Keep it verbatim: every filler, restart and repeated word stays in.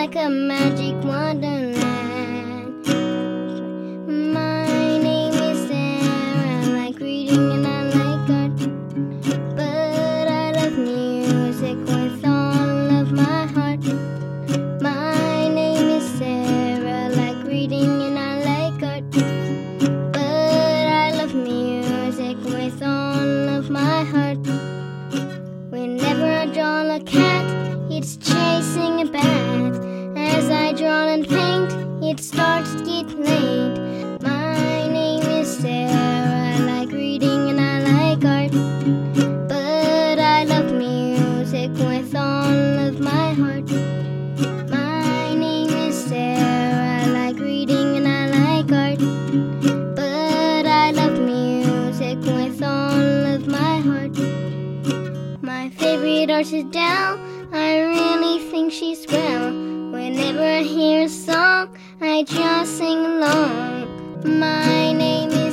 like a magic wonderland. My name is Sarah, I like reading and I like art, but I love music with all of my heart. My name is Sarah, I like reading and I like art, but I love music with all of my heart. Whenever I draw a cat, it's chasing a bat. As I draw and paint, it starts to get late. My name is Sarah, I like reading and I like art, but I love music with all of my heart. My name is Sarah, I like reading and I like art, but I love music with all of my heart. My favorite artist is Adele, I really think she's swell. Whenever I hear a song, I just sing along. My name is